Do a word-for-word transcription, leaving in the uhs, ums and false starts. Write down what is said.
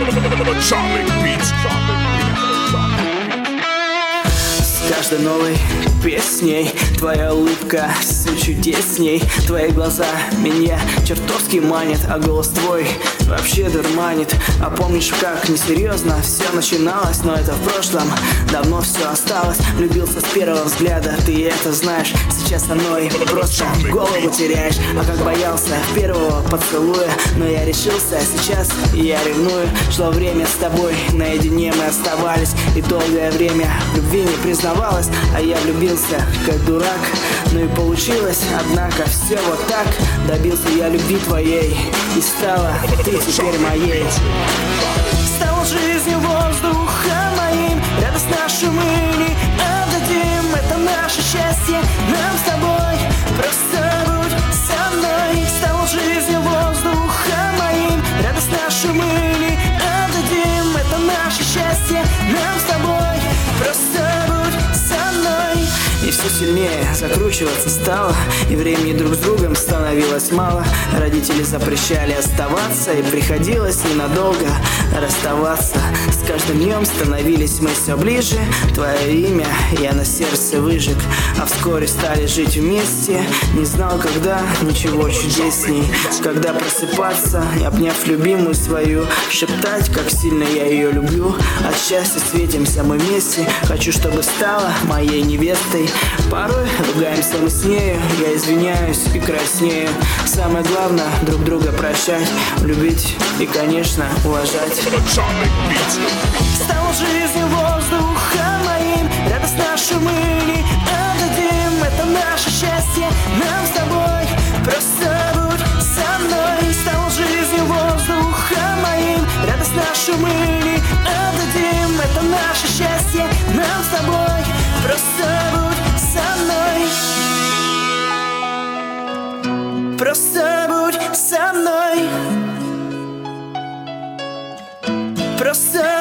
Atomic Beats. С каждой новой песней твоя улыбка все чудесней. Твои глаза меня чертовски манят, а голос твой вообще дурманит. А помнишь, как несерьезно все начиналось, но это в прошлом, давно все осталось. Влюбился с первого взгляда, ты это знаешь. Сейчас со мной просто голову теряешь. А как боялся первого поцелуя, но я решился, сейчас я ревную. Шло время с тобой, наедине мы оставались, и долгое время в любви не признавалась. А я влюбился, как дурак, ну и получилось, однако все вот так. Добился я любви твоей, и стала ты теперь моей. Стал жизнью воздухом моим, радость нашу мы не отдадим. Это наше счастье, нам с тобой, просто будь со мной. Стал жизнью воздухом моим, радость нашу мы не отдадим. Это наше счастье, нам с тобой, просто будь со мной. И все сильнее закручиваться стало, и времени друг с другом становилось мало. Родители запрещали оставаться, и приходилось ненадолго расставаться. С каждым днем становились мы все ближе. Твое имя я на сердце выжег, а вскоре стали жить вместе. Не знал, когда, ничего чудесней, когда просыпаться, обняв любимую свою, шептать, как сильно я ее люблю. От счастья светимся мы вместе. Хочу, чтобы стала моей невестой. Порой ругаемся мы с нею, я извиняюсь и краснею. Самое главное — друг друга прощать, любить и, конечно, уважать. Стал жизнью воздухом моим, радость нашу мы не отдадим. Это наше счастье, нам с тобой, просто будь со мной. Стал жизнью воздухом моим, радость нашу мы не отдадим. Это наше счастье, нам с тобой, просто будь со мной. Просто будь со мной. Просто